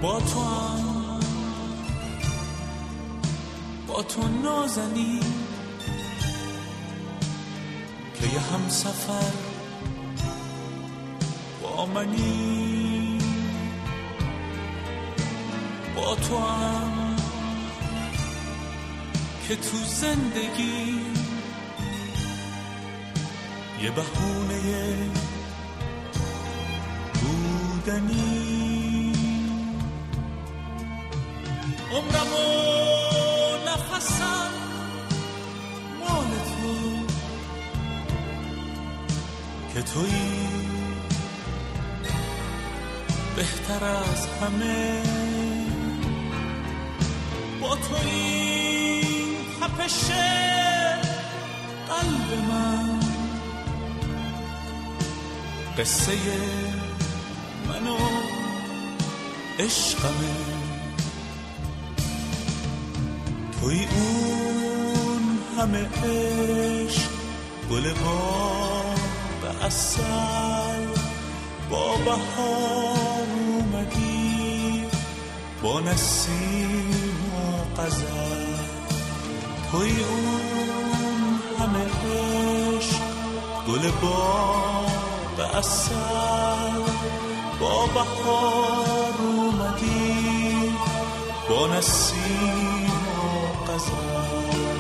با تو هم با تو نازنی که یه هم سفر با منی، با تو هم که تو زندگی یه بهونه بودنی. عمرم و نفسم مال تو که تویی بهتر از همه. با تو این تپش قلب من قصه من و عشقمه. توی اون همه عشق گل باغ عسل با بهار اومدی با نسیم و غزل. توی اون همه عشق گل باغ عسل با بهار اومدی با نسیم و غزل.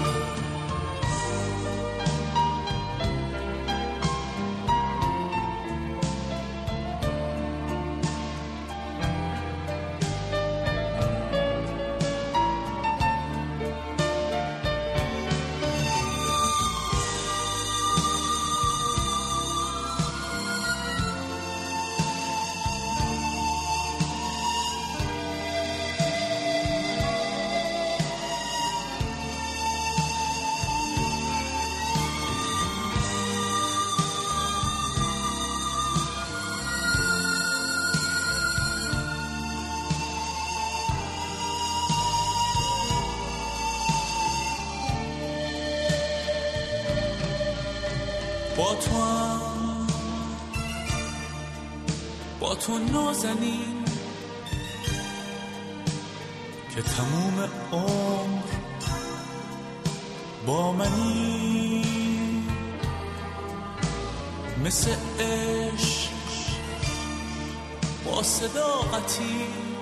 با تو هم با تو نازنین که تموم عمر با منی. مثل عشق با صداقتی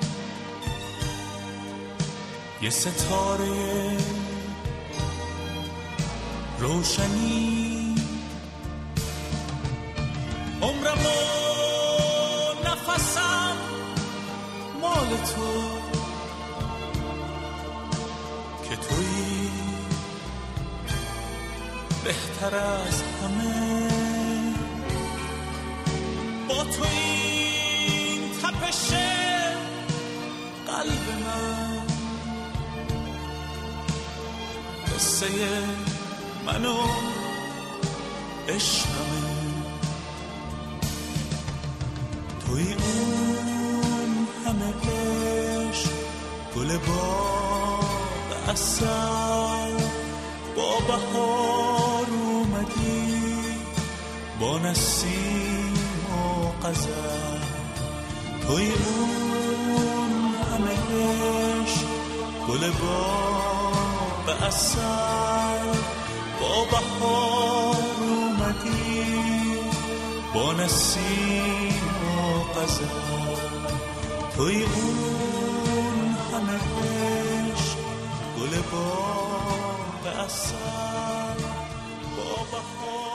یه ستاره روشنی. عمرم و نفسم مال تو که تویی بهتر از همه. با تو این تپش قلب من قصه من و عشقمه. توی اون همه عشق گل باغ عسل با بهار اومدی با نسیم و غزل. توی اون همه عشق گل باغ عسل با بهار اومدی با نسیم و غزل. توی اون همه عشق گل باغ عسل با بهار